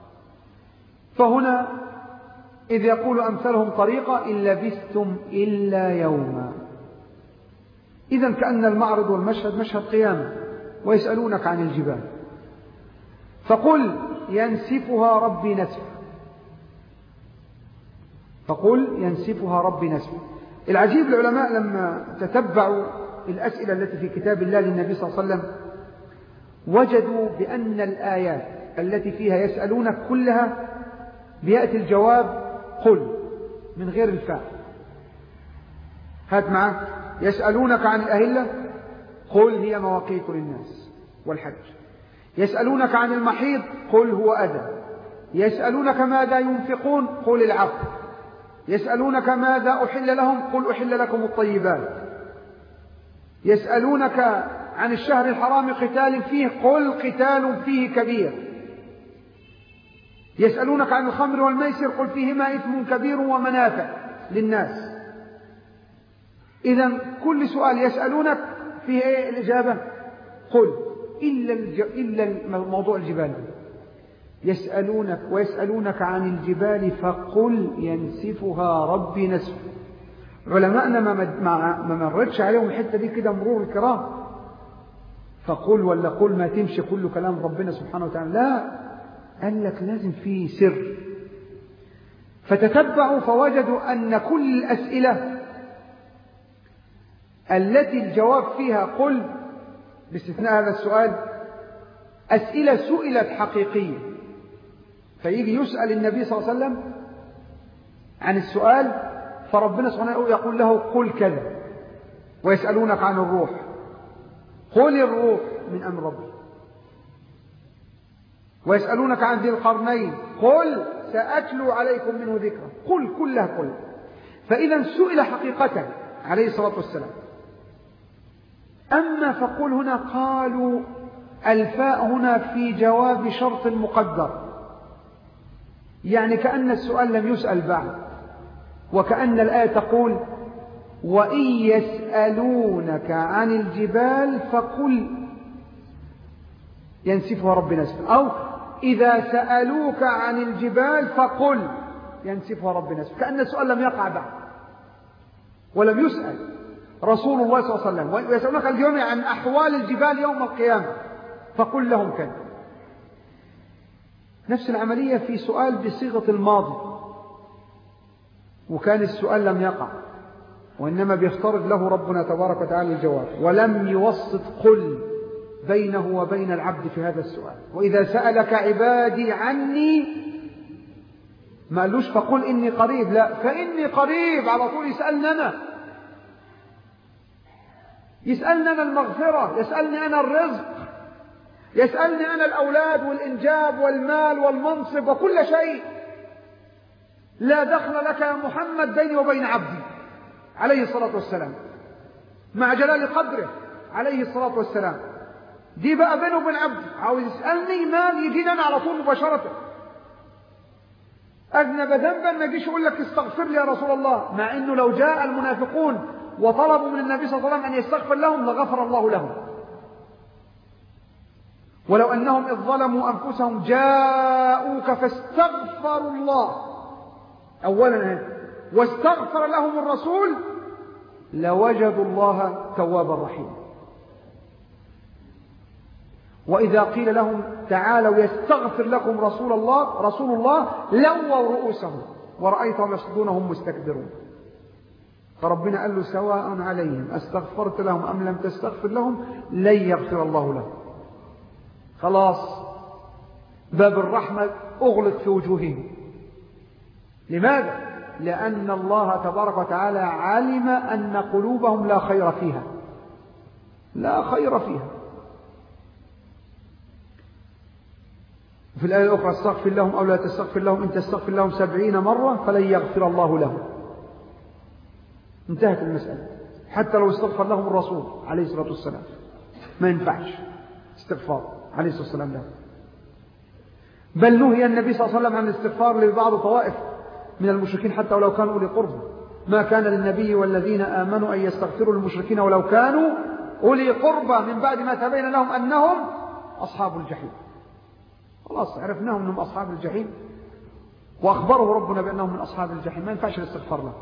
فهنا إذ يقول أمثلهم طريقة إن لبثتم إلا يوما. إذن كأن المعرض والمشهد مشهد قيامة، ويسألونك عن الجبال فقل ينسفها ربي نسفا، فقل ينسفها ربي نسفا. العجيب العلماء لما تتبعوا الأسئلة التي في كتاب الله للنبي صلى الله عليه وسلم وجدوا بأن الآيات التي فيها يسألونك كلها بيأتي الجواب قل من غير الفاء. هات معك يسألونك عن الأهلة قل هي مواقيت للناس والحج. يسألونك عن المحيض قل هو أذى. يسألونك ماذا ينفقون قل العفو. يسألونك ماذا أحل لهم قل أحل لكم الطيبات. يسألونك عن الشهر الحرام قتال فيه قل قتال فيه كبير. يسألونك عن الخمر والميسر قل فيهما إثم كبير ومنافع للناس. إذن كل سؤال يسألونك فيه إيه الإجابة؟ قل إلا موضوع الجبال. يسألونك ويسألونك عن الجبال فقل ينسفها ربي نسفا. علماءنا ما مرتش عليهم الحتة دي كده مرور الكرام، فقل ولا قل ما تمشي كل كلام ربنا سبحانه وتعالى، لا، قال لك لازم فيه سر. فتتبعوا فوجدوا أن كل الأسئلة التي الجواب فيها قل باستثناء هذا السؤال أسئلة سئلت حقيقية. فيجي يسأل النبي صلى الله عليه وسلم عن السؤال فربنا سبحانه يقول له قل كذا. ويسألونك عن الروح قل الروح من أمر ربي. ويسألونك عن ذي القرنين قل سأتلو عليكم منه ذكرا. قل كلها قل. فإذا سئل حقيقة عليه الصلاة والسلام. أما فقل هنا قالوا الفاء هنا في جواب شرط مقدر، يعني كأن السؤال لم يسأل بعد، وكأن الآية تقول وإن يسألونك عن الجبال فقل ينسفها ربي نسفا، أو إذا سألوك عن الجبال فقل ينسفها ربي نسفا. كأن السؤال لم يقع بعد ولم يسأل رسول الله صلى الله عليه وسلم. ويسألونك اليوم عن أحوال الجبال يوم القيامة فقل لهم كذا. نفس العملية في سؤال بصيغة الماضي وكان السؤال لم يقع، وإنما بيفترض له ربنا تبارك وتعالى الجواب، ولم يوسط قل بينه وبين العبد في هذا السؤال. وإذا سألك عبادي عني ما قالوش فقل إني قريب، لا، فإني قريب على طول. يسألني أنا المغفرة، يسألني أنا الرزق، يسألني أنا الأولاد والإنجاب والمال والمنصب وكل شيء. لا دخل لك يا محمد بيني وبين عبدي عليه الصلاة والسلام، مع جلال قدره عليه الصلاة والسلام. دي بقى بينه وبين عبدي. عاوز يسألني مال يجينا أنا على طول مباشرة. أذنب ذنبا ما يجيش يقول لك استغفر لي يا رسول الله، مع أنه لو جاء المنافقون وطلبوا من النبي صلى الله عليه وسلم أن يستغفر لهم لغفر الله لهم. ولو أنهم إذ ظلموا أنفسهم جاءوك فاستغفروا الله أولا واستغفر لهم الرسول لوجدوا الله توابا رحيما. وإذا قيل لهم تعالوا يستغفر لكم رسول الله لووا رؤوسهم ورأيتهم يصدونهم مستكبرون. فربنا قال له سواء عليهم أستغفرت لهم أم لم تستغفر لهم لن يغفر الله لهم. خلاص باب الرحمة أغلق في وجوههم. لماذا؟ لأن الله تبارك وتعالى علم أن قلوبهم لا خير فيها، لا خير فيها. في الآية الأخرى استغفر لهم أو لا تستغفر لهم إن تستغفر لهم 70 مرة فلن يغفر الله لهم. انتهت المسألة. حتى لو استغفر لهم الرسول عليه الصلاة والسلام ما ينفعش استغفار عليه الصلاة والسلام له. بل نهي النبي صلى الله عليه وسلم عن الاستغفار لبعض طوائف من المشركين حتى ولو كانوا أولي قربى. ما كان للنبي والذين آمنوا أن يستغفروا للمشركين ولو كانوا أولي قربى من بعد ما تبين لهم أنهم أصحاب الجحيم. خلاص عرفناهم أنهم أصحاب الجحيم، وأخبره ربنا بأنهم من أصحاب الجحيم، ما ينفعش الاستغفار له.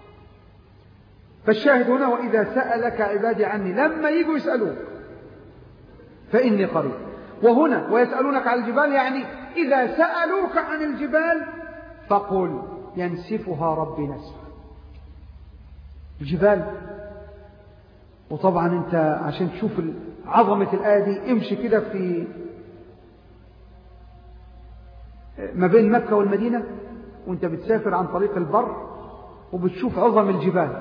فالشاهد هنا وإذا سألك عبادي عني، لما يجوا يسألوك فإني قريب. وهنا ويسألونك عن الجبال، يعني إذا سألوك عن الجبال فقل ينسفها ربي نسفا. الجبال، وطبعا أنت عشان تشوف عظمة الآية دي امشي كده في ما بين مكة والمدينة وانت بتسافر عن طريق البر وبتشوف عظم الجبال.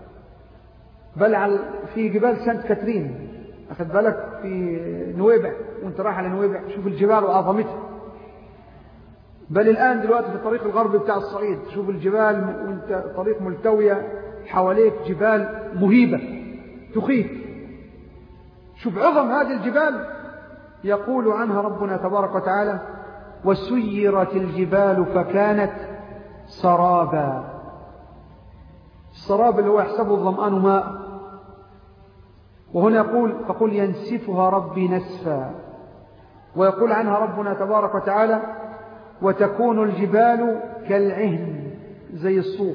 بل في جبال سانت كاترين، أخذ بالك، في نويبع، وانت رايح على نويبع شوف الجبال وعظمتها. بل الآن دلوقتي في الطريق الغربي بتاع الصعيد شوف الجبال، وانت طريق ملتوية حواليك جبال مهيبة تخيف. شوف عظم هذه الجبال. يقول عنها ربنا تبارك وتعالى: وسيرت الجبال فكانت سرابا. السراب اللي هو يحسبه الظمآن ماء. وهنا يقول فقل ينسفها ربي نسفا. ويقول عنها ربنا تبارك وتعالى: وتكون الجبال كالعهن، زي الصوف.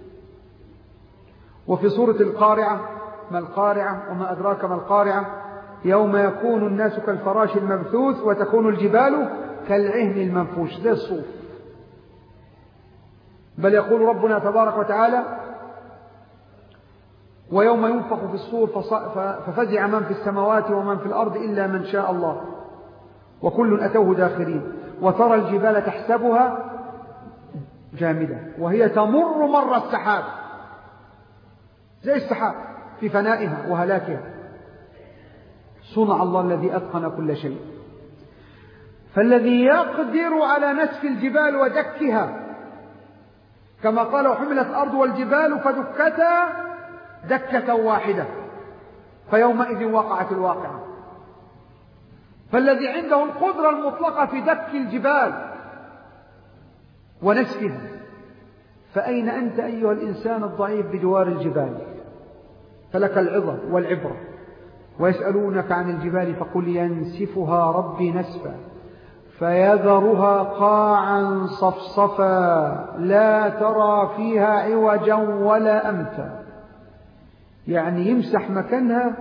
وفي سورة القارعة: ما القارعة وما أدراك ما القارعة يوم يكون الناس كالفراش المبثوث وتكون الجبال كالعهن المنفوش، زي الصوف. بل يقول ربنا تبارك وتعالى: ويوم ينفخ في الصور ففزع من في السماوات ومن في الأرض إلا من شاء الله وكل أتوه داخرين وترى الجبال تحسبها جامدة وهي تمر مر السحاب، زي السحاب في فنائها وهلاكها. صنع الله الذي أتقن كل شيء. فالذي يقدر على نسف الجبال ودكها، كما قال: وحملت الأرض والجبال فدكتا دكة واحدة فيومئذ وقعت الواقعة. فالذي عنده القدرة المطلقة في دك الجبال ونسفها، فأين أنت أيها الإنسان الضعيف بجوار الجبال؟ فلك العظة والعبرة. ويسألونك عن الجبال فقل ينسفها ربي نسفا فيذرها قاعا صفصفا لا ترى فيها عوجا ولا أمتا. يعني يمسح مكانها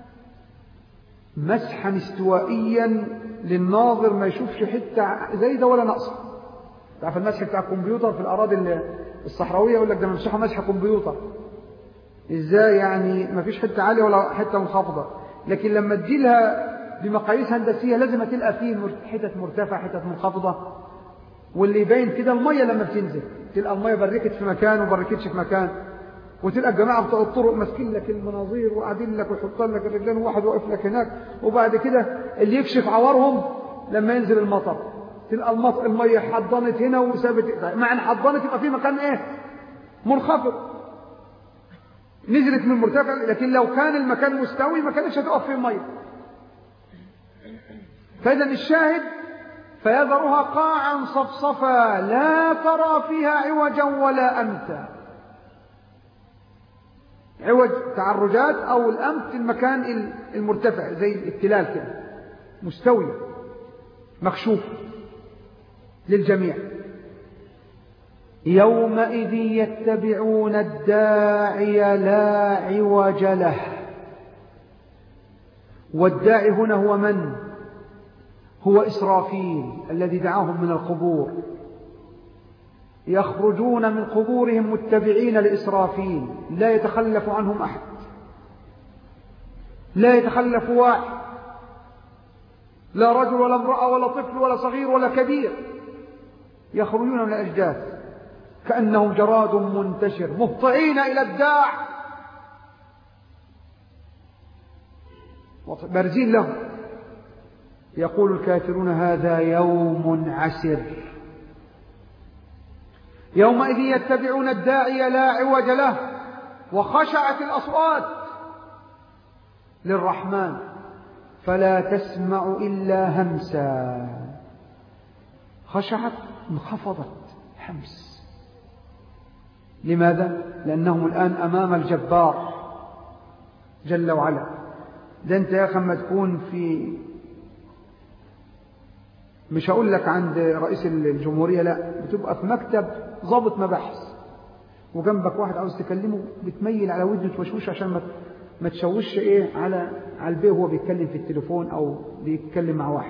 مسحا استوائيا للناظر، ما يشوفش حتة زايدة ولا ناقصة. تعرف المسح بتاع الكمبيوتر في الأراضي الصحراوية يقول لك ده ممسحه مسح كمبيوتر. إزاي يعني؟ ما فيش حتة عالية ولا حتة منخفضة، لكن لما تجيلها بمقاييس هندسية لازم تلقى فيه حتة مرتفعة حتة منخفضة. واللي يبين كده المية لما بتنزل تلقى المية بركت في مكان وبركتش في مكان، وتلقى الجماعة بتوع الطرق ماسكين لك المناظير وقاعدين لك ويحطوا لك الرجلين وواحد واقف لك هناك. وبعد كده اللي يكشف عورهم لما ينزل المطر تلقى المية حضنت هنا وسابت، مع ان حضنت يبقى في مكان ايه منخفض، نزلت من مرتفع. لكن لو كان المكان مستوي ما كانش هتقف فيه المية. فإذا الشاهد فيذرها قاعا صفصفا لا ترى فيها عوجا ولا أمتا. عوج تعرجات أو الأمت المكان المرتفع زي التلال كده، مستوي مكشوف للجميع. يومئذ يتبعون الداعي لا عوج له. والداعي هنا هو من؟ هو إسرافيل الذي دعاهم من القبور. يخرجون من قبورهم متبعين لإسرافيل، لا يتخلف عنهم أحد، لا يتخلف واحد، لا رجل ولا امرأة ولا طفل ولا صغير ولا كبير. يخرجون من الأجداث كأنهم جراد منتشر مهطعين إلى الداع بارزين له. يقول الكافرون هذا يوم عسر. يومئذ يتبعون الداعي لا عوج له وخشعت الأصوات للرحمن فلا تسمع إلا همسا. خشعت انخفضت، همس. لماذا؟ لأنهم الآن أمام الجبار جل وعلا. ده أنت يا أخي ما تكون في، مش هقول لك عند رئيس الجمهورية، لا، بتبقى في مكتب ضابط مباحث وجنبك واحد عاوز تكلمه، بتميل على ودنه توشوش عشان ما تشوش ايه على البيه وهو بيتكلم في التليفون او بيتكلم مع واحد.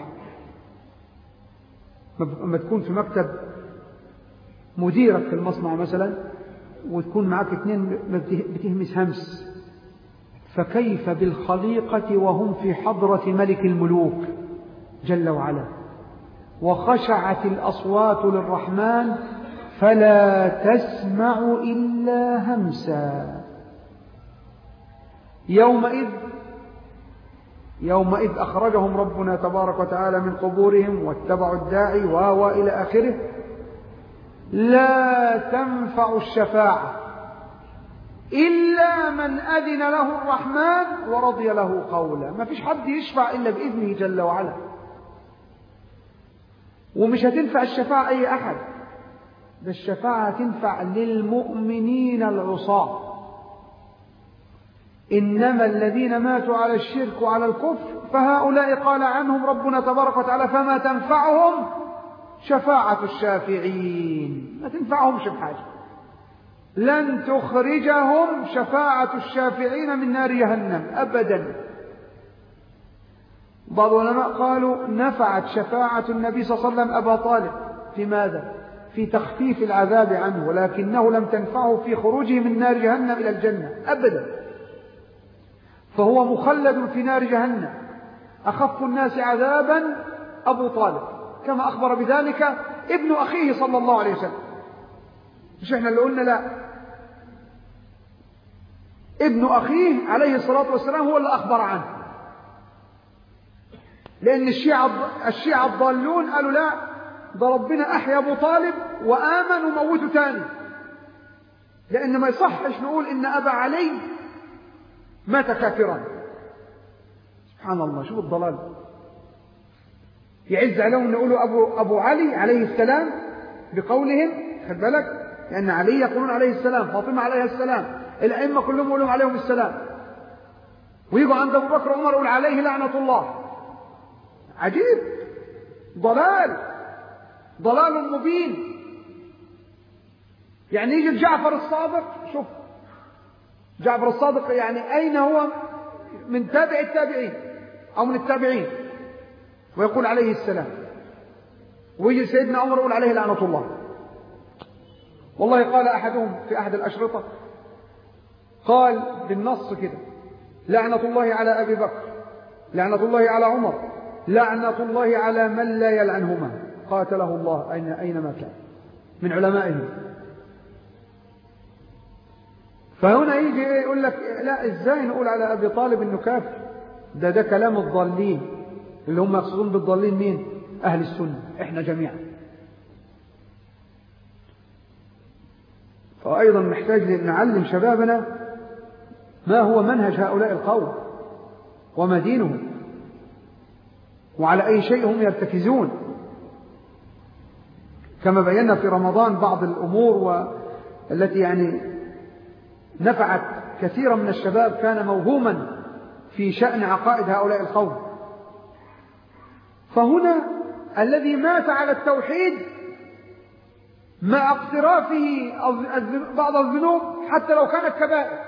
لما تكون في مكتب مديرك في المصنع مثلا وتكون معك اثنين بتهمس همس، فكيف بالخليقة وهم في حضرة ملك الملوك جل وعلا، وخشعت الأصوات للرحمن فلا تسمع إلا همسا. يومئذ أخرجهم ربنا تبارك وتعالى من قبورهم واتبعوا الداعي إلى آخره. لا تنفع الشفاعة إلا من أذن له الرحمن ورضي له قولا. ما فيش حد يشفع إلا بإذنه جل وعلا. ومش هتنفع الشفاعة أي أحد، ده الشفاعة تنفع للمؤمنين العصاة. إنما الذين ماتوا على الشرك وعلى الكفر فهؤلاء قال عنهم ربنا تبارك وتعالى فما تنفعهم شفاعة الشافعين. ما تنفعهمش بحاجة، لن تخرجهم شفاعة الشافعين من نار جهنم أبدا. بعض العلماء قالوا نفعت شفاعة النبي صلى الله عليه وسلم أبا طالب في ماذا؟ في تخفيف العذاب عنه، ولكنه لم تنفعه في خروجه من نار جهنم إلى الجنة أبدا، فهو مخلد في نار جهنم. أخف الناس عذابا أبو طالب كما أخبر بذلك ابن أخيه صلى الله عليه وسلم. مش احنا اللي قلنا؟ لا، ابن أخيه عليه الصلاة والسلام هو اللي أخبر عنه، لأن الشيعة الضالون قالوا لا، ده ربنا أحيا أبو طالب وآمن وموته تاني، لأن ما يصحش نقول إن أبا علي مات كافرا. سبحان الله، شوف الضلال. يعز عليهم نقولوا أبو علي عليه السلام بقولهم، خد بالك، لأن علي يقولون عليه السلام، فاطمة عليه السلام، الأئمة كلهم يقولون عليهم السلام، ويجوا عند أبو بكر وعمر يقول عليه لعنة الله. عجيب، ضلال مبين. يعني يجي جعفر الصادق، شوف جعفر الصادق يعني أين هو من تابع التابعين أو من التابعين، ويقول عليه السلام، ويجي سيدنا عمر يقول عليه لعنة الله. والله قال أحدهم في أحد الأشرطة، قال بالنص كده: لعنة الله على أبي بكر، لعنة الله على عمر، لعنة الله على من لا يلعنهما، قاتله الله أينما كان من علمائه. فهنا يجي يقول لك لا، إزاي نقول على أبي طالب إنه كافر؟ ده كلام الضالين، اللي هم يقصدون بالضالين مين؟ أهل السنة، إحنا جميعا. فأيضا نحتاج نعلم شبابنا ما هو منهج هؤلاء القوم وما دينهم وعلى أي شيء هم يرتكزون. كما بينا في رمضان بعض الأمور التي يعني نفعت كثيرا من الشباب كان موهوما في شأن عقائد هؤلاء القوم. فهنا الذي مات على التوحيد مع اقترافه بعض الذنوب حتى لو كانت كبائر،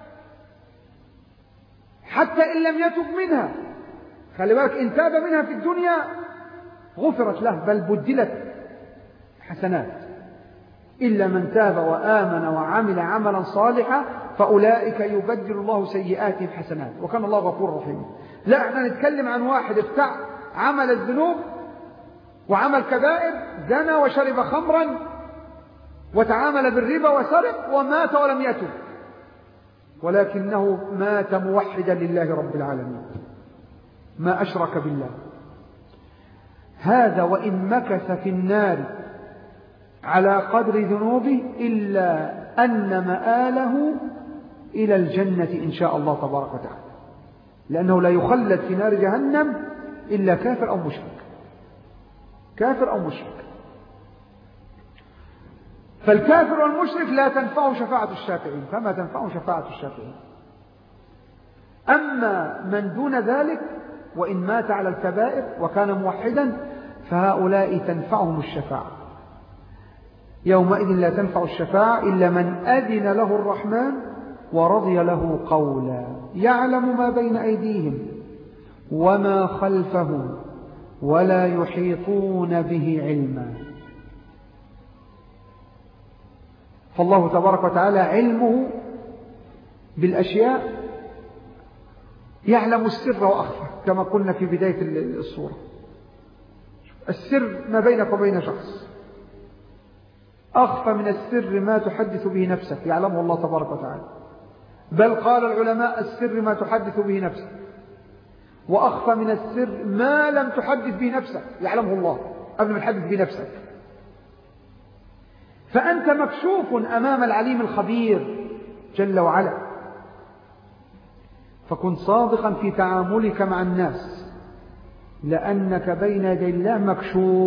حتى إن لم يتب منها، خلي بالك، إن تاب منها في الدنيا غفرت له بل بدلت حسنات، إلا من تاب وآمن وعمل عملا صالحا فأولئك يبدل الله سيئاتهم حسنات وكان الله غفور رحيم. لا، احنا نتكلم عن واحد ابتاع عمل الذنوب وعمل كبائر، زنى وشرب خمرا وتعامل بالربا وسرق ومات ولم يتب، ولكنه مات موحدا لله رب العالمين، ما أشرك بالله. هذا وإن مكث في النار على قدر ذنوبه إلا أن مآله إلى الجنة إن شاء الله تبارك وتعالى، لأنه لا يخلد في نار جهنم إلا كافر أو مشرك، كافر أو مشرك. فالكافر والمشرك لا تنفعه شفاعة الشافعين، فما تنفعه شفاعة الشافعين. أما من دون ذلك وإن مات على الكبائر وكان موحدا فهؤلاء تنفعهم الشفاعة. يومئذ لا تنفع الشفاعة إلا من أذن له الرحمن ورضي له قولا يعلم ما بين أيديهم وما خلفهم ولا يحيطون به علما. فالله تبارك وتعالى علمه بالأشياء يعلم السر وأخفى، كما قلنا في بداية الصورة. السر ما بينك وبين شخص، أخفى من السر ما تحدث به نفسك يعلمه الله تبارك وتعالى. بل قال العلماء السر ما تحدث به نفسك، وأخفى من السر ما لم تحدث به نفسك يعلمه الله قبل ما تحدث به نفسك. فأنت مكشوف أمام العليم الخبير جل وعلا، فكن صادقا في تعاملك مع الناس لأنك بين يدي الله مكشوف.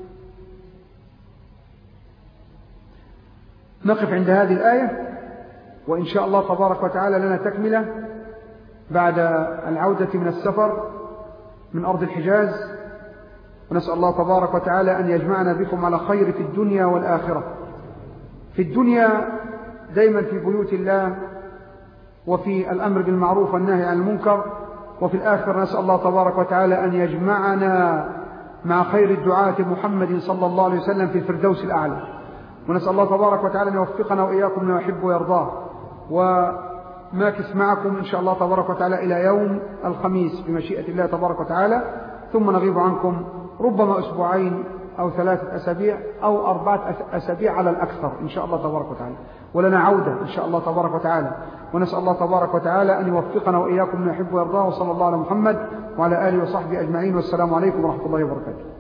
نقف عند هذه الآية، وإن شاء الله تبارك وتعالى لنا تكملة بعد العودة من السفر من أرض الحجاز، ونسأل الله تبارك وتعالى أن يجمعنا بكم على خير في الدنيا والآخرة. في الدنيا دائما في بيوت الله وفي الأمر بالمعروف والنهي عن المنكر، وفي الآخرة نسأل الله تبارك وتعالى أن يجمعنا مع خير الدعاة محمد صلى الله عليه وسلم في الفردوس الأعلى. ونسأل الله تبارك وتعالى أن يوفقنا وإياكم لما يحب ويرضاه. وماكث معكم إن شاء الله تبارك وتعالى إلى يوم الخميس بمشيئة الله تبارك وتعالى، ثم نغيب عنكم ربما أسبوعين أو 3 أسابيع أو 4 أسابيع على الأكثر إن شاء الله تبارك وتعالى، ولنا عودة إن شاء الله تبارك وتعالى. ونسأل الله تبارك وتعالى أن يوفقنا وإياكم لما يحب ويرضاه، وصلى الله على محمد وعلى آله وصحبه أجمعين، والسلام عليكم ورحمة الله وبركاته.